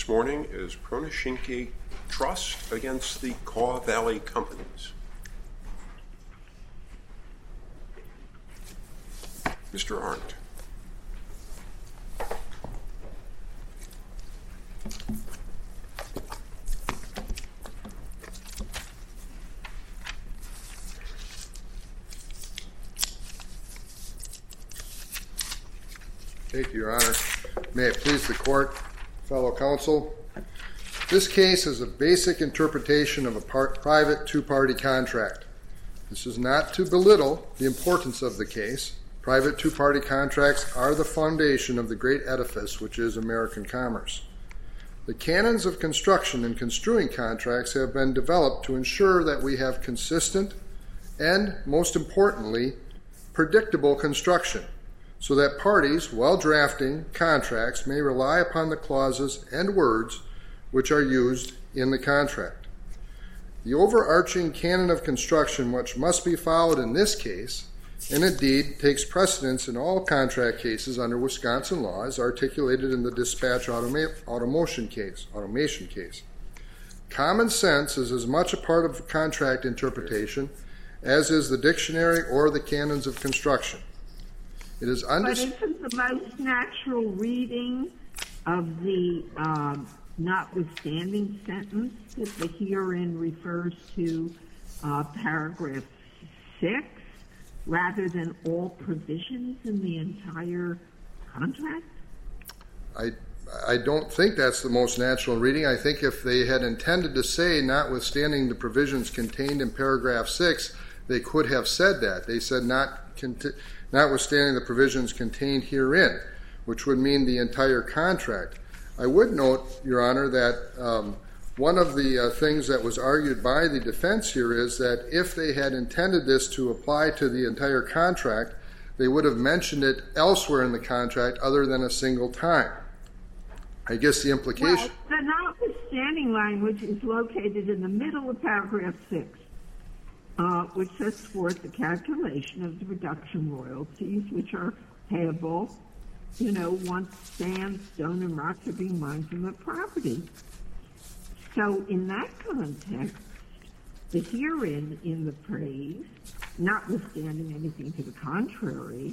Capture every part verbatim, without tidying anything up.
this morning is Pronischenke Trust against the Kaw Valley Companies. Mister Arndt. Thank you, Your Honor. May it please the court, fellow counsel. This case is a basic interpretation of a part, private two-party contract. This is not to belittle the importance of the case. Private two-party contracts are the foundation of the great edifice which is American commerce. The canons of construction and construing contracts have been developed to ensure that we have consistent and, most importantly, predictable construction, so that parties, while drafting contracts, may rely upon the clauses and words which are used in the contract. The overarching canon of construction, which must be followed in this case, and indeed takes precedence in all contract cases under Wisconsin law, is articulated in the dispatch automa- automation case, automation case. Common sense is as much a part of contract interpretation as is the dictionary or the canons of construction. It is undis- but isn't the most natural reading of the uh, notwithstanding sentence that the herein refers to uh, paragraph six rather than all provisions in the entire contract? I I don't think that's the most natural reading. I think if they had intended to say notwithstanding the provisions contained in paragraph six, they could have said that. They said not cont- notwithstanding the provisions contained herein, which would mean the entire contract. I would note, Your Honor, that um, one of the uh, things that was argued by the defense here is that if they had intended this to apply to the entire contract, they would have mentioned it elsewhere in the contract other than a single time. I guess the implication... Well, the notwithstanding language is located in the middle of paragraph six. Uh, which sets forth the calculation of the reduction royalties, which are payable, you know, once sand, stone, and rocks are being mined from the property. So in that context, the herein in the phrase, notwithstanding anything to the contrary,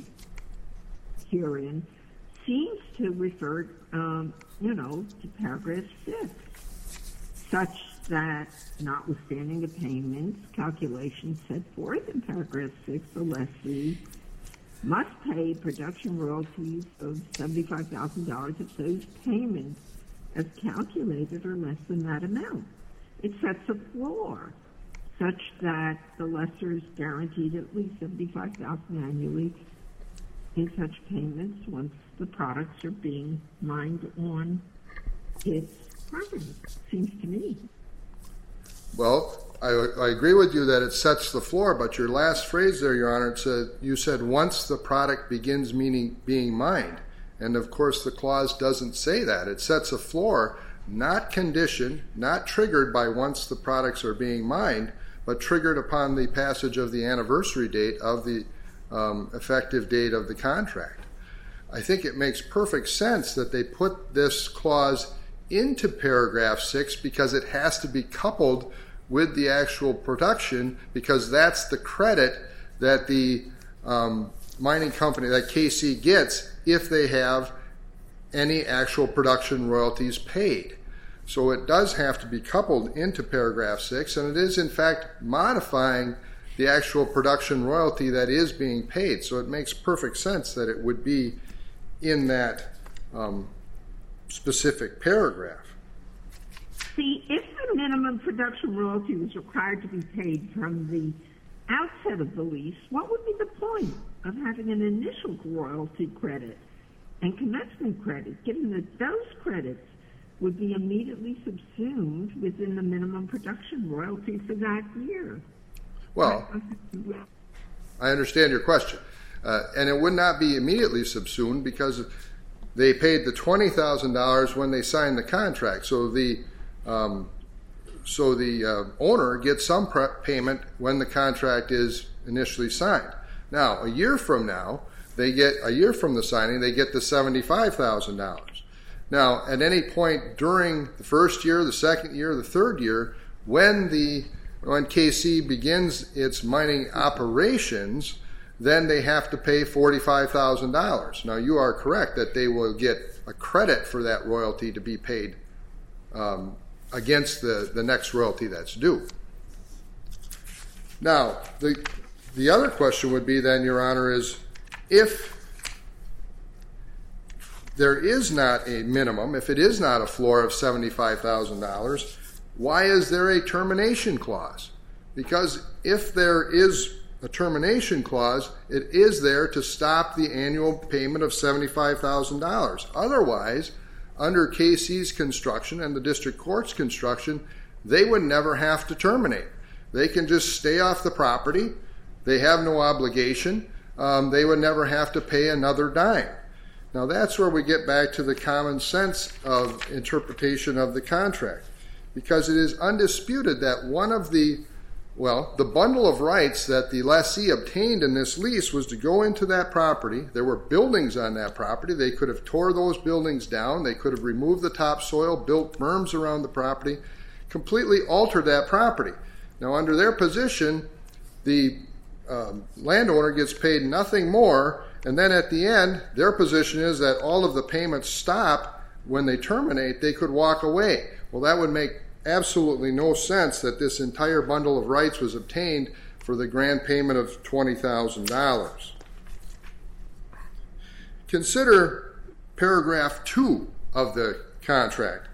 herein seems to refer, um, you know, to paragraph six, such that notwithstanding the payments, calculations set forth in paragraph six, the lessee must pay production royalties of seventy-five thousand dollars if those payments as calculated are less than that amount. It sets a floor such that the lessor is guaranteed at least seventy-five thousand dollars annually in such payments once the products are being mined on its property, seems to me. Well, I, I agree with you that it sets the floor, but your last phrase there, Your Honor, it said, you said once the product begins meaning being mined. And, of course, the clause doesn't say that. It sets a floor, not conditioned, not triggered by once the products are being mined, but triggered upon the passage of the anniversary date of the um, effective date of the contract. I think it makes perfect sense that they put this clause into paragraph six because it has to be coupled with the actual production, because that's the credit that the um, mining company, that K C gets, if they have any actual production royalties paid. So it does have to be coupled into paragraph six, and it is in fact modifying the actual production royalty that is being paid. So it makes perfect sense that it would be in that um, specific paragraph. See, if the minimum production royalty was required to be paid from the outset of the lease, what would be the point of having an initial royalty credit and commencement credit, given that those credits would be immediately subsumed within the minimum production royalty for that year? Well, I understand your question. Uh, and it would not be immediately subsumed because they paid the twenty thousand dollars when they signed the contract. So the um, so the uh, owner gets some pre- payment when the contract is initially signed. Now, a year from now, they get a year from the signing, they get the seventy-five thousand dollars. Now, at any point during the first year, the second year, the third year, when the when K C begins its mining operations, then they have to pay forty-five thousand dollars. Now, you are correct that they will get a credit for that royalty to be paid um, against the, the next royalty that's due. Now, the, the other question would be then, Your Honor, is if there is not a minimum, if it is not a floor of seventy-five thousand dollars, why is there a termination clause? Because if there is a termination clause, it is there to stop the annual payment of seventy-five thousand dollars. Otherwise, under K C's construction and the district court's construction, they would never have to terminate. They can just stay off the property. They have no obligation. Um, they would never have to pay another dime. Now, that's where we get back to the common sense of interpretation of the contract, because it is undisputed that one of the, well, the bundle of rights that the lessee obtained in this lease was to go into that property. There were buildings on that property. They could have tore those buildings down. They could have removed the topsoil, built berms around the property, completely altered that property. Now, under their position, the um, landowner gets paid nothing more, and then at the end, their position is that all of the payments stop when they terminate. They could walk away. Well, that would make absolutely no sense that this entire bundle of rights was obtained for the grand payment of twenty thousand dollars. Consider paragraph two of the contract.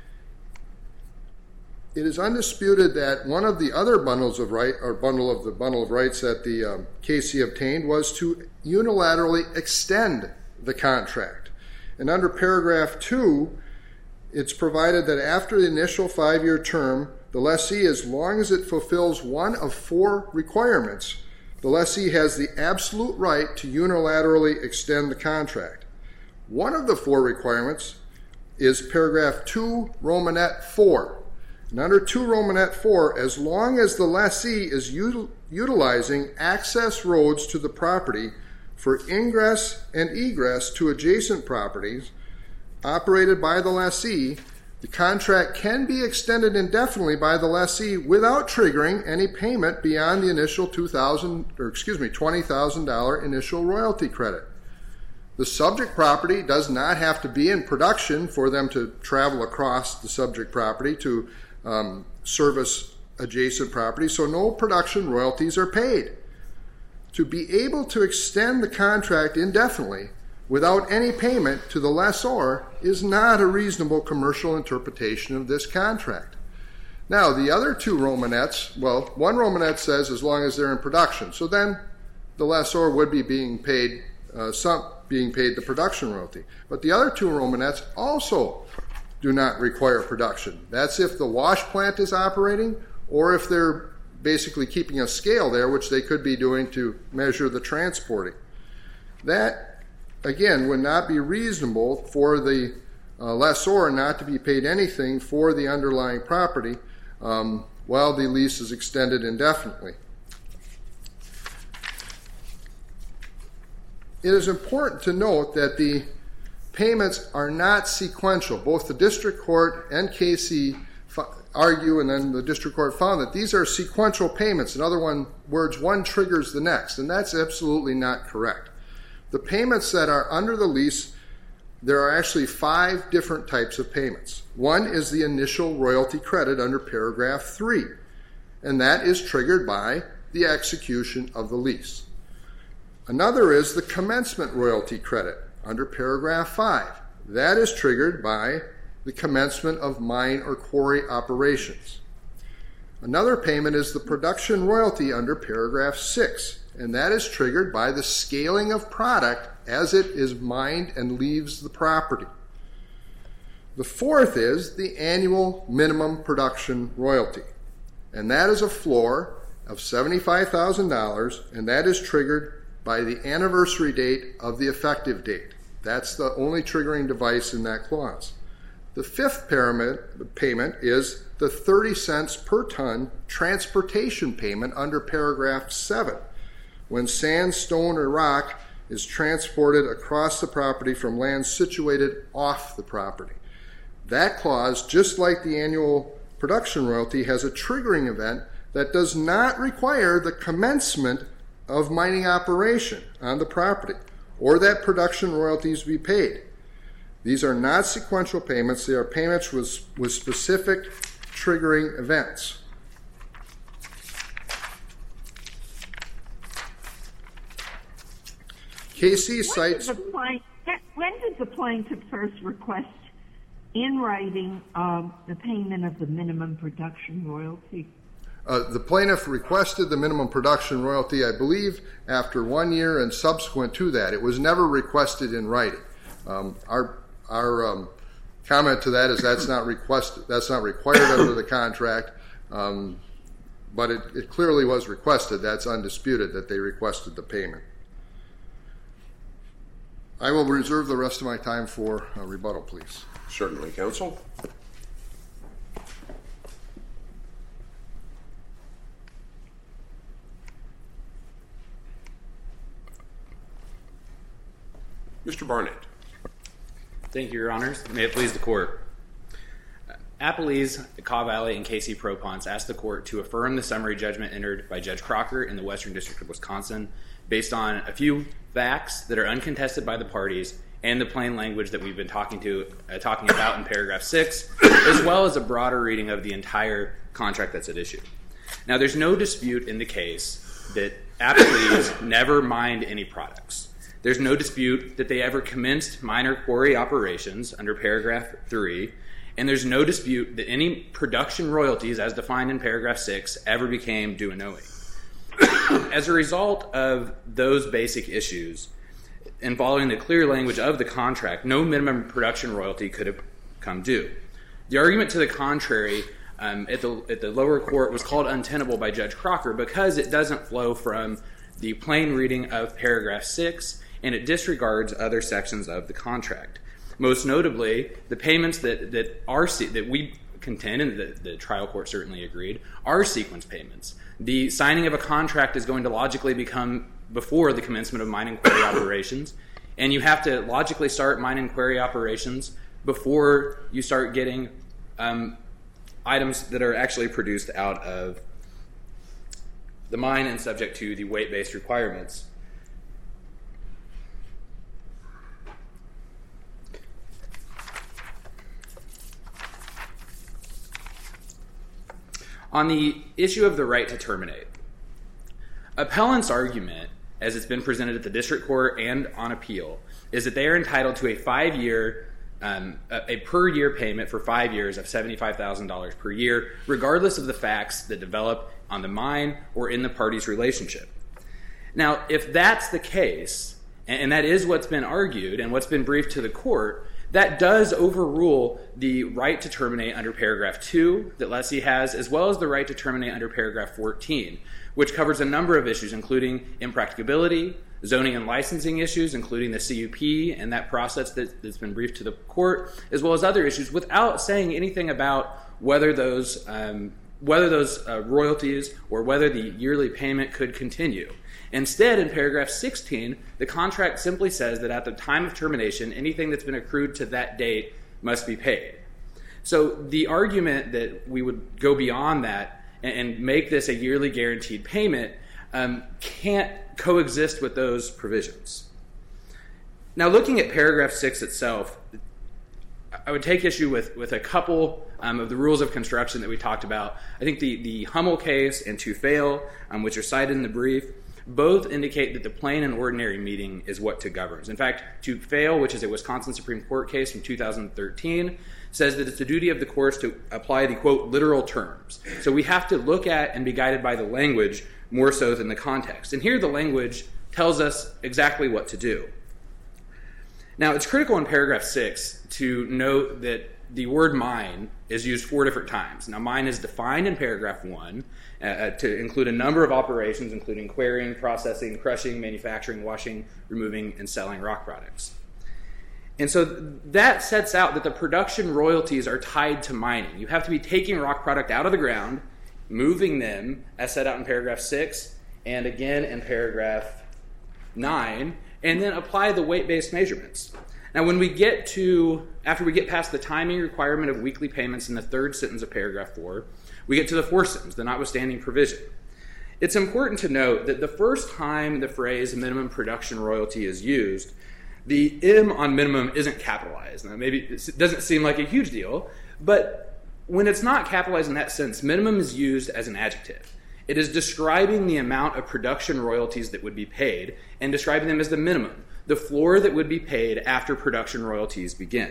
It is undisputed that one of the other bundles of right, or bundle of the bundle of rights that the um, K C obtained was to unilaterally extend the contract. And under paragraph two, it's provided that after the initial five-year term, the lessee, as long as it fulfills one of four requirements, the lessee has the absolute right to unilaterally extend the contract. One of the four requirements is paragraph two, Romanet four. And under two Romanet four, as long as the lessee is util- utilizing access roads to the property for ingress and egress to adjacent properties operated by the lessee, the contract can be extended indefinitely by the lessee without triggering any payment beyond the initial two thousand dollars, or excuse me, twenty thousand dollars initial royalty credit. The subject property does not have to be in production for them to travel across the subject property to um, service adjacent property, so no production royalties are paid. To be able to extend the contract indefinitely without any payment to the lessor is not a reasonable commercial interpretation of this contract. Now, the other two Romanets, well, one Romanet says as long as they're in production, so then the lessor would be being paid uh, some being paid the production royalty. But the other two Romanets also do not require production. That's if the wash plant is operating or if they're basically keeping a scale there, which they could be doing to measure the transporting. That, again, would not be reasonable for the uh, lessor not to be paid anything for the underlying property um, while the lease is extended indefinitely. It is important to note that the payments are not sequential. Both the district court and K C argue, and then the district court found that these are sequential payments. In other words, one triggers the next, and that's absolutely not correct. The payments that are under the lease, there are actually five different types of payments. One is the initial royalty credit under paragraph three, and that is triggered by the execution of the lease. Another is the commencement royalty credit under paragraph five. That is triggered by the commencement of mine or quarry operations. Another payment is the production royalty under paragraph six, and that is triggered by the scaling of product as it is mined and leaves the property. The fourth is the annual minimum production royalty, and that is a floor of seventy-five thousand dollars, and that is triggered by the anniversary date of the effective date. That's the only triggering device in that clause. The fifth payment is the thirty cents per ton transportation payment under paragraph seven. When sand, stone, or rock is transported across the property from land situated off the property. That clause, just like the annual production royalty, has a triggering event that does not require the commencement of mining operation on the property or that production royalties be paid. These are not sequential payments. They are payments with, with specific triggering events. K C cites... When did the plaintiff, when did the plaintiff first request in writing um, the payment of the minimum production royalty? Uh, the plaintiff requested the minimum production royalty, I believe, after one year and subsequent to that. It was never requested in writing. Um, our our um, comment to that is that's not requested. That's not required under the contract, um, but it, it clearly was requested. That's undisputed that they requested the payment. I will reserve the rest of my time for a rebuttal, please. Certainly, counsel. Mister Barnett. Thank you, Your Honors. May it please the Court. Appellees, Kaw Valley, and K C Proponts asked the Court to affirm the summary judgment entered by Judge Crocker in the Western District of Wisconsin based on a few facts that are uncontested by the parties and the plain language that we've been talking to uh, talking about in paragraph six, as well as a broader reading of the entire contract that's at issue. Now, there's no dispute in the case that appellees never mined any products. There's no dispute that they ever commenced minor quarry operations under paragraph three, and there's no dispute that any production royalties, as defined in paragraph six, ever became due and owing. As a result of those basic issues, and following the clear language of the contract, no minimum production royalty could have come due. The argument to the contrary um, at, the, at the lower court was called untenable by Judge Crocker because it doesn't flow from the plain reading of paragraph six, and it disregards other sections of the contract. Most notably, the payments that, that, are, that we contend, and the, the trial court certainly agreed, are sequence payments. The signing of a contract is going to logically become before the commencement of mine and quarry operations, and you have to logically start mine and quarry operations before you start getting um, items that are actually produced out of the mine and subject to the weight-based requirements. On the issue of the right to terminate, appellant's argument, as it's been presented at the district court and on appeal, is that they are entitled to a five-year, um, a, a per-year payment for five years of seventy-five thousand dollars per year, regardless of the facts that develop on the mine or in the parties' relationship. Now, if that's the case, and, and that is what's been argued and what's been briefed to the court, that does overrule the right to terminate under paragraph two that Lessee has, as well as the right to terminate under paragraph fourteen, which covers a number of issues, including impracticability, zoning and licensing issues, including the C U P and that process that, that's been briefed to the court, as well as other issues, without saying anything about whether those, um, whether those uh, royalties or whether the yearly payment could continue. Instead, in paragraph sixteen, the contract simply says that at the time of termination, anything that's been accrued to that date must be paid. So the argument that we would go beyond that and, and make this a yearly guaranteed payment um, can't coexist with those provisions. Now, looking at paragraph six itself, I would take issue with, with a couple um, of the rules of construction that we talked about. I think the, the Hummel case and Tufale, um, which are cited in the brief, both indicate that the plain and ordinary meaning is what to governs. In fact, Tufale, which is a Wisconsin Supreme Court case from two thousand thirteen, says that it's the duty of the courts to apply the, quote, literal terms. So we have to look at and be guided by the language more so than the context. And here the language tells us exactly what to do. Now, it's critical in paragraph six to note that the word mine is used four different times. Now, mine is defined in paragraph one uh, to include a number of operations, including quarrying, processing, crushing, manufacturing, washing, removing, and selling rock products. And so that sets out that the production royalties are tied to mining. You have to be taking rock product out of the ground, moving them, as set out in paragraph six, and again in paragraph nine, and then apply the weight-based measurements. Now, when we get to, after we get past the timing requirement of weekly payments in the third sentence of paragraph four, we get to the fourth sentence, the notwithstanding provision. It's important to note that the first time the phrase minimum production royalty is used, the M on minimum isn't capitalized. Now, maybe it doesn't seem like a huge deal, but when it's not capitalized in that sense, minimum is used as an adjective. It is describing the amount of production royalties that would be paid and describing them as the minimum, the floor that would be paid after production royalties begin.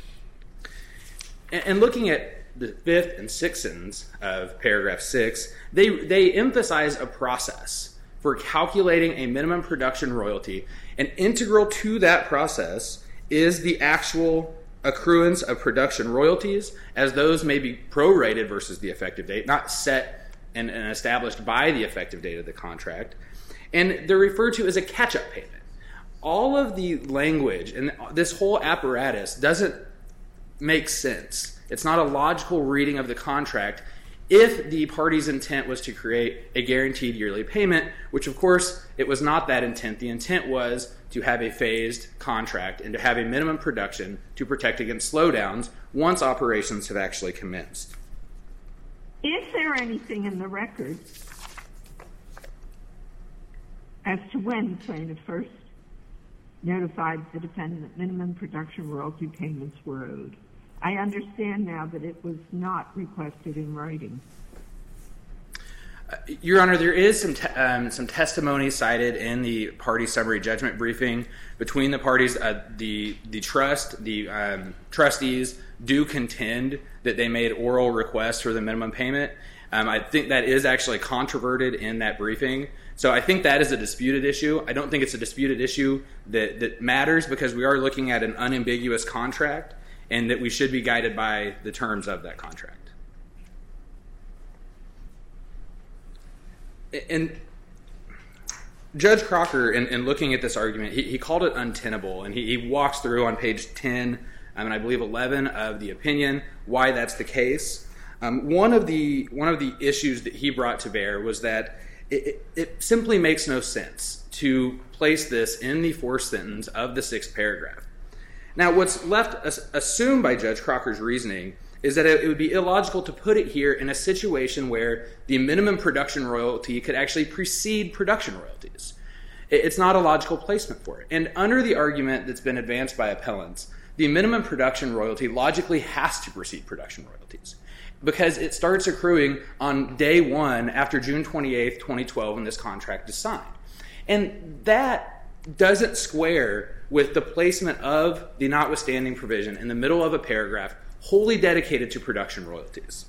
And looking at the fifth and sixth sentence of paragraph six, they, they emphasize a process for calculating a minimum production royalty, and integral to that process is the actual accruance of production royalties, as those may be prorated versus the effective date, not set and, and established by the effective date of the contract. And they're referred to as a catch-up payment. All of the language and this whole apparatus doesn't make sense. It's not a logical reading of the contract if the party's intent was to create a guaranteed yearly payment, which of course it was not that intent. The intent was to have a phased contract and to have a minimum production to protect against slowdowns once operations have actually commenced. Is there anything in the record as to when the plaintiff first notified the defendant that minimum production royalty payments were owed? I understand now that it was not requested in writing. Uh, Your Honor, there is some te- um, some testimony cited in the party summary judgment briefing between the parties. Uh, the the trust, the um, trustees do contend that they made oral requests for the minimum payment. Um, I think that is actually controverted in that briefing. So I think that is a disputed issue. I don't think it's a disputed issue that, that matters because we are looking at an unambiguous contract, and that we should be guided by the terms of that contract. And Judge Crocker, in, in looking at this argument, he, he called it untenable, and he, he walks through on page ten, um, and I believe eleven of the opinion, why that's the case. Um, one of the one of the issues that he brought to bear was that it, it, it simply makes no sense to place this in the fourth sentence of the sixth paragraph. Now, what's left assumed by Judge Crocker's reasoning is that it would be illogical to put it here in a situation where the minimum production royalty could actually precede production royalties. It's not a logical placement for it. And under the argument that's been advanced by appellants, the minimum production royalty logically has to precede production royalties because it starts accruing on day one after June twenty-eighth, twenty twelve, when this contract is signed. And that doesn't square with the placement of the notwithstanding provision in the middle of a paragraph wholly dedicated to production royalties.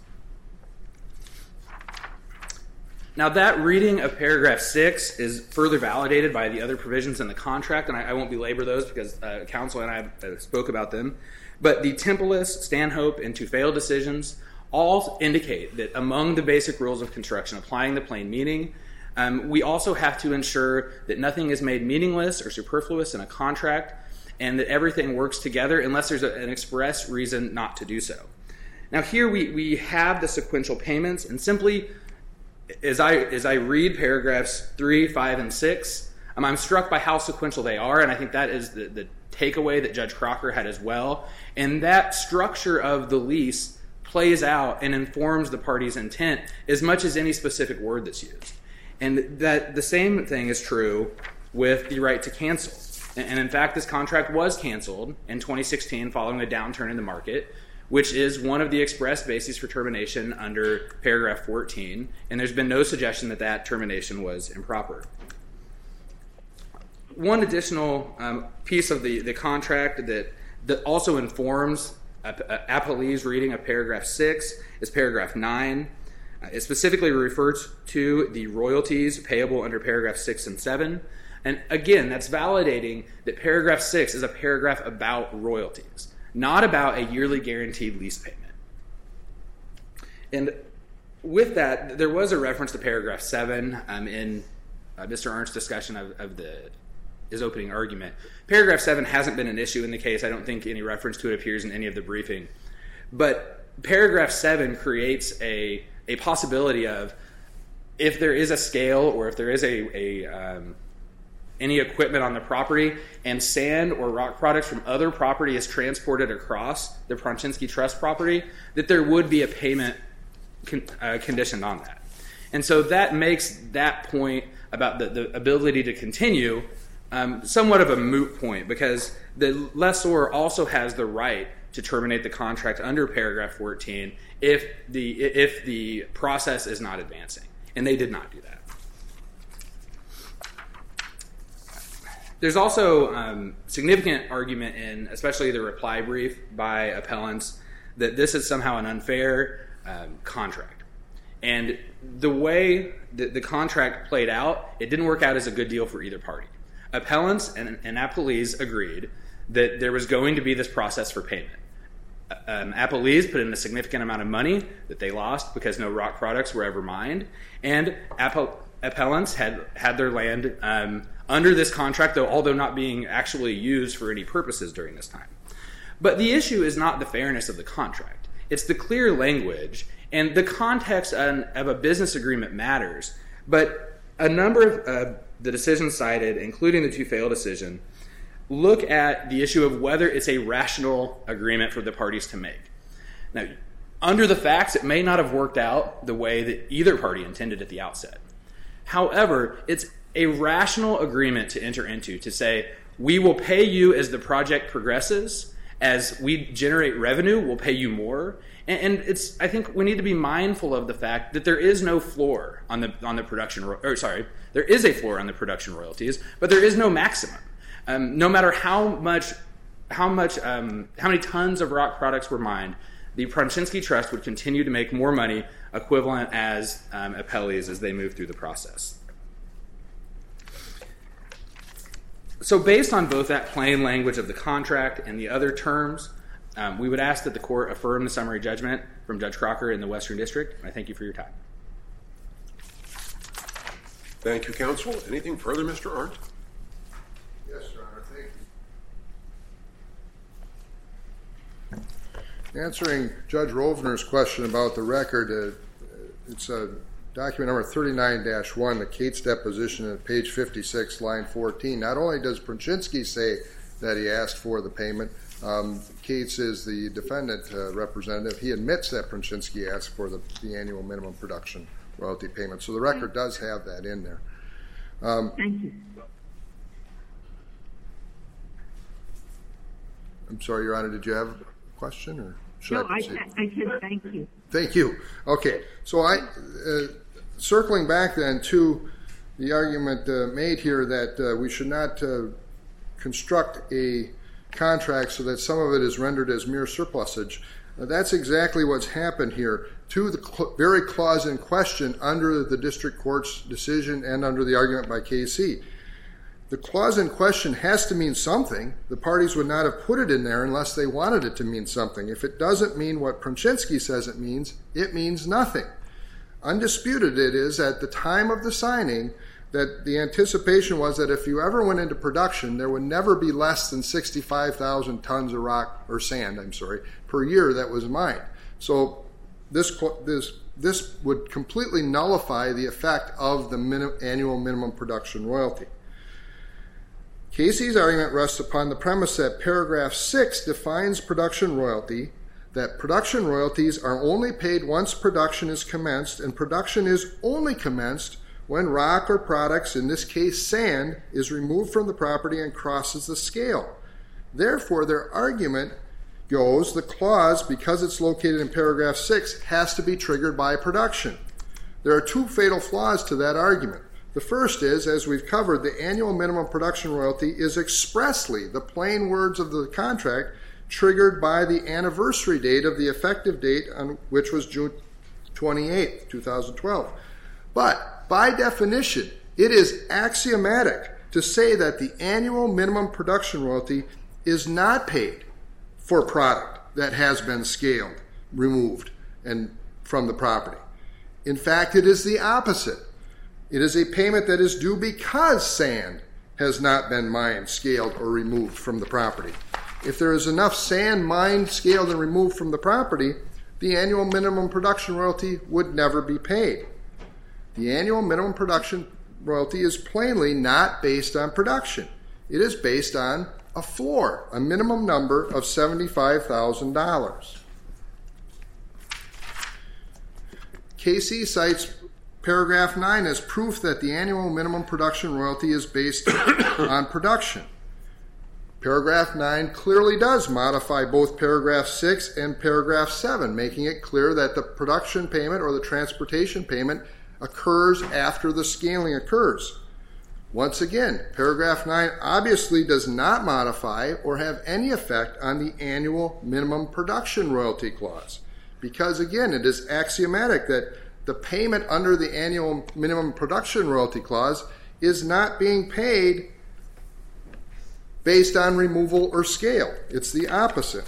Now, that reading of paragraph six is further validated by the other provisions in the contract, and I, I won't belabor those because uh, counsel and I uh, spoke about them. But the Tempelis, Stanhope, and Tufale decisions all indicate that among the basic rules of construction applying the plain meaning, Um, we also have to ensure that nothing is made meaningless or superfluous in a contract and that everything works together unless there's a, an express reason not to do so. Now here we, we have the sequential payments, and simply as I, as I read paragraphs three, five, and six, um, I'm struck by how sequential they are, and I think that is the, the takeaway that Judge Crocker had as well. And that structure of the lease plays out and informs the party's intent as much as any specific word that's used. And that the same thing is true with the right to cancel. And in fact, this contract was canceled in twenty sixteen following a downturn in the market, which is one of the express bases for termination under paragraph fourteen. And there's been no suggestion that that termination was improper. One additional um, piece of the, the contract that, that also informs appellee's reading of paragraph six is paragraph nine. It specifically refers to the royalties payable under paragraph six and seven. And again, that's validating that paragraph six is a paragraph about royalties, not about a yearly guaranteed lease payment. And with that, there was a reference to paragraph seven um, in uh, Mister Ernst's discussion of, of the, his opening argument. Paragraph seven hasn't been an issue in the case. I don't think any reference to it appears in any of the briefing. But paragraph seven creates a a possibility of, if there is a scale or if there is a, a um, any equipment on the property and sand or rock products from other property is transported across the Pronczynski Trust property, that there would be a payment con- uh, conditioned on that. And so that makes that point about the, the ability to continue um, somewhat of a moot point, because the lessor also has the right to terminate the contract under paragraph fourteen if the if the process is not advancing, and they did not do that. There's also um, significant argument in, especially the reply brief by appellants, that this is somehow an unfair um, contract. And the way that the contract played out, it didn't work out as a good deal for either party. Appellants and, and appellees agreed that there was going to be this process for payment. Um, appellees put in a significant amount of money that they lost because no rock products were ever mined, and appell- appellants had had their land um, under this contract, though although not being actually used for any purposes during this time. But the issue is not the fairness of the contract. It's the clear language, and the context of a business agreement matters. But a number of uh, the decisions cited, including the Tufale decision, look at the issue of whether it's a rational agreement for the parties to make. Now, under the facts, it may not have worked out the way that either party intended at the outset. However, it's a rational agreement to enter into, to say, we will pay you as the project progresses. As we generate revenue, we'll pay you more. And, and it's, I think we need to be mindful of the fact that there is no floor on the on the production, or sorry, there is a floor on the production royalties, but there is no maximum. Um, no matter how much, how much, um, how many tons of rock products were mined, the Pronczynski Trust would continue to make more money, equivalent as um, appellees as they move through the process. So based on both that plain language of the contract and the other terms, um, we would ask that the court affirm the summary judgment from Judge Crocker in the Western District. I thank you for your time. Thank you, counsel. Anything further, Mister Arndt? Yes, Your Honor. Thank you. Answering Judge Rovner's question about the record, uh, it's a document number thirty-nine dash one, the Cates deposition at page fifty-six, line fourteen. Not only does Pronczynski say that he asked for the payment, um, Cates is the defendant uh, representative. He admits that Pronczynski asked for the, the annual minimum production royalty payment. So the record does have that in there. Um, Thank you. I'm sorry, Your Honor, did you have a question, or should No, I I, proceed? I said thank you. Thank you. Okay, so I, uh, circling back then to the argument uh, made here that uh, we should not uh, construct a contract so that some of it is rendered as mere surplusage. Uh, that's exactly what's happened here to the cl- very clause in question under the district court's decision and under the argument by K C. The clause in question has to mean something. The parties would not have put it in there unless they wanted it to mean something. If it doesn't mean what Pronczynski says it means, it means nothing. Undisputed it is at the time of the signing that the anticipation was that if you ever went into production, there would never be less than sixty-five thousand tons of rock, or sand, I'm sorry, per year that was mined. So this this this would completely nullify the effect of the minim, annual minimum production royalty. Casey's argument rests upon the premise that paragraph six defines production royalty, that production royalties are only paid once production is commenced, and production is only commenced when rock or products, in this case sand, is removed from the property and crosses the scale. Therefore, their argument goes, the clause, because it's located in paragraph six, has to be triggered by production. There are two fatal flaws to that argument. The first is, as we've covered, the annual minimum production royalty is expressly, the plain words of the contract, triggered by the anniversary date of the effective date, on which was June twenty-eighth, twenty twelve. But, by definition, it is axiomatic to say that the annual minimum production royalty is not paid for product that has been scaled, removed, and from the property. In fact, it is the opposite. It is a payment that is due because sand has not been mined, scaled, or removed from the property. If there is enough sand mined, scaled, and removed from the property, the annual minimum production royalty would never be paid. The annual minimum production royalty is plainly not based on production. It is based on a floor, a minimum number of seventy-five thousand dollars. K C cites paragraph nine as proof that the annual minimum production royalty is based on production. Paragraph nine clearly does modify both paragraph six and paragraph seven, making it clear that the production payment or the transportation payment occurs after the scaling occurs. Once again, paragraph nine obviously does not modify or have any effect on the annual minimum production royalty clause, because again, it is axiomatic that the payment under the annual minimum production royalty clause is not being paid based on removal or scale. It's the opposite.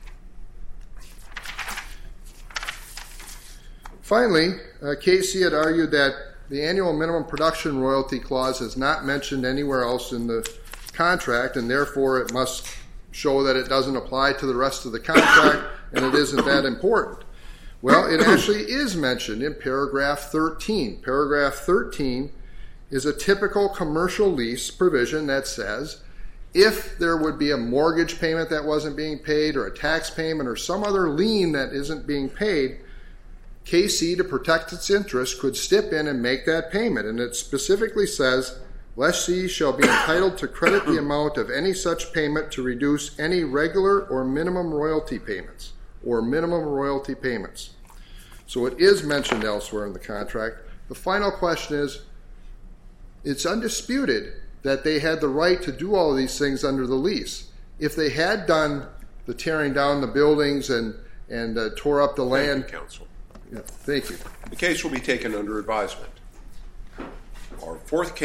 Finally, uh, K C had argued that the annual minimum production royalty clause is not mentioned anywhere else in the contract, and therefore it must show that it doesn't apply to the rest of the contract and it isn't that important. Well, it actually is mentioned in paragraph thirteen. Paragraph thirteen is a typical commercial lease provision that says if there would be a mortgage payment that wasn't being paid or a tax payment or some other lien that isn't being paid, K C, to protect its interest, could step in and make that payment. And it specifically says, lessee shall be entitled to credit the amount of any such payment to reduce any regular or minimum royalty payments or minimum royalty payments. So it is mentioned elsewhere in the contract. The final question is, it's undisputed that they had the right to do all of these things under the lease. If they had done the tearing down the buildings and, and uh, tore up the land... Thank you, counsel. Yeah, thank you. The case will be taken under advisement. Our fourth case